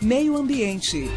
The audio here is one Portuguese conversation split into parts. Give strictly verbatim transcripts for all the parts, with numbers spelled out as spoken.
Meio Ambiente.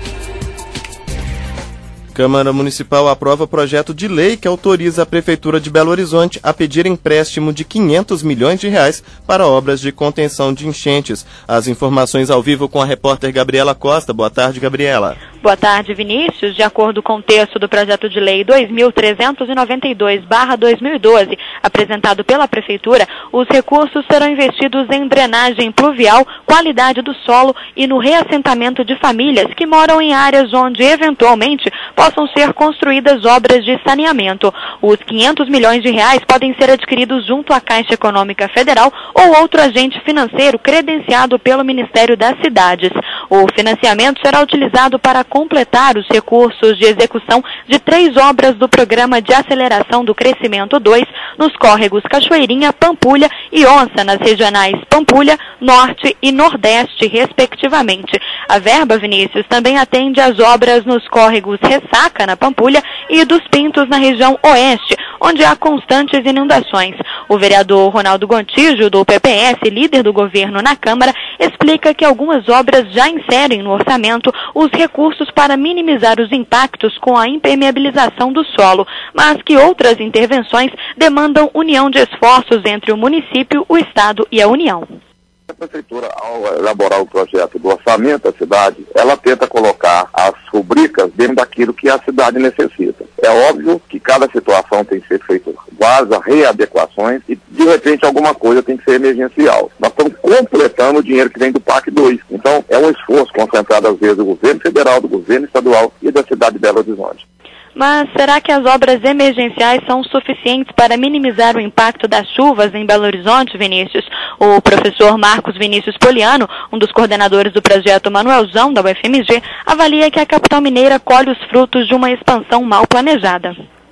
Câmara Municipal aprova projeto de lei que autoriza a Prefeitura de Belo Horizonte a pedir empréstimo de quinhentos milhões de reais para obras de contenção de enchentes. As informações ao vivo com a repórter Gabriela Costa. Boa tarde, Gabriela. Boa tarde, Vinícius. De acordo com o texto do projeto de lei dois mil trezentos e noventa e dois barra dois mil e doze, apresentado pela Prefeitura, os recursos serão investidos em drenagem pluvial, qualidade do solo e no reassentamento de famílias que moram em áreas onde, eventualmente, possam ser construídas obras de saneamento. Os quinhentos milhões de reais podem ser adquiridos junto à Caixa Econômica Federal ou outro agente financeiro credenciado pelo Ministério das Cidades. O financiamento será utilizado para completar os recursos de execução de três obras do Programa de Aceleração do Crescimento dois nos córregos Cachoeirinha, Pampulha e Onça, nas regionais Pampulha, Norte e Nordeste, respectivamente. A verba, Vinícius, também atende às obras nos córregos Ressaca, na Pampulha, e dos Pintos, na região Oeste, onde há constantes inundações. O vereador Ronaldo Gontijo, do P P S, líder do governo na Câmara, explica que algumas obras já inserem no orçamento os recursos para minimizar os impactos com a impermeabilização do solo, mas que outras intervenções demandam união de esforços entre o município, o Estado e a União. A Prefeitura, ao elaborar o projeto do orçamento da cidade, ela tenta colocar as rubricas dentro daquilo que a cidade necessita. É óbvio que cada situação tem que ser feita várias readequações e, de repente, alguma coisa tem que ser emergencial. Nós estamos completando o dinheiro que vem do P A C dois. Então, é um esforço concentrado, às vezes, do governo federal, do governo estadual e da cidade de Belo Horizonte. Mas será que as obras emergenciais são suficientes para minimizar o impacto das chuvas em Belo Horizonte, Vinícius? O professor Marcos Vinícius Poliano, um dos coordenadores do projeto Manuelzão da U F M G, avalia que a capital mineira colhe os frutos de uma expansão mal planejada.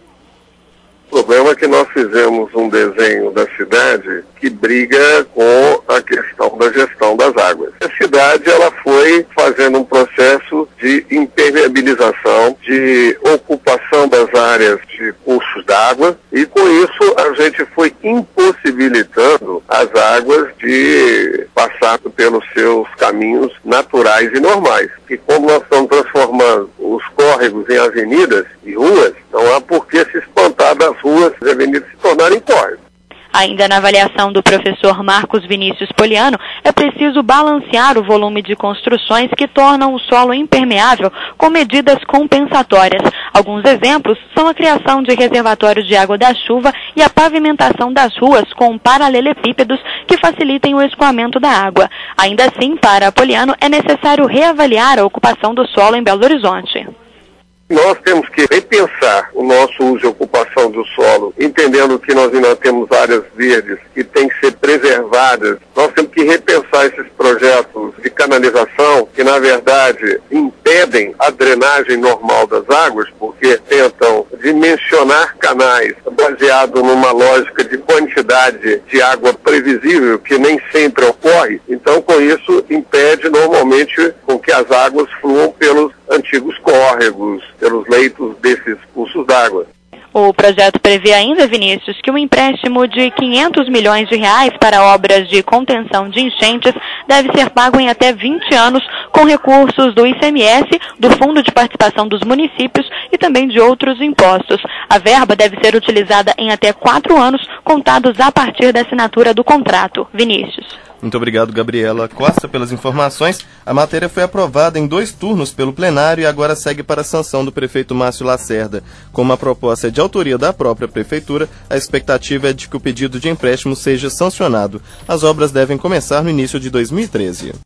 O problema é que nós fizemos um desenho da cidade que briga com a questão da gestão das águas. A cidade ela foi fazendo um processo de impermeabilização, de ocupação das áreas de cursos d'água, e com isso a gente foi impossibilitando as águas de passar pelos seus caminhos naturais e normais. E como nós estamos transformando os córregos em avenidas e ruas, não há por que se espantar das ruas e avenidas se tornarem córregos. Ainda na avaliação do professor Marcos Vinícius Poliano, é preciso balancear o volume de construções que tornam o solo impermeável com medidas compensatórias. Alguns exemplos são a criação de reservatórios de água da chuva e a pavimentação das ruas com paralelepípedos que facilitem o escoamento da água. Ainda assim, para Poliano, é necessário reavaliar a ocupação do solo em Belo Horizonte. Nós temos que repensar o nosso uso e ocupação do solo, entendendo que nós ainda temos áreas verdes que têm que ser preservadas. Nós temos que repensar esses projetos de canalização que, na verdade, impedem a drenagem normal das águas, porque tentam dimensionar canais baseado numa lógica de quantidade de água previsível, que nem sempre ocorre. Então, com isso, impede normalmente com que as águas fluam pelos antigos córregos, pelos leitos desses cursos d'água. O projeto prevê ainda, Vinícius, que o empréstimo de quinhentos milhões de reais para obras de contenção de enchentes deve ser pago em até vinte anos com recursos do I C M S, do Fundo de Participação dos Municípios e também de outros impostos. A verba deve ser utilizada em até quatro anos, contados a partir da assinatura do contrato. Vinícius. Muito obrigado, Gabriela Costa, pelas informações. A matéria foi aprovada em dois turnos pelo plenário e agora segue para a sanção do prefeito Márcio Lacerda. Como a proposta é de autoria da própria prefeitura, a expectativa é de que o pedido de empréstimo seja sancionado. As obras devem começar no início de dois mil e treze.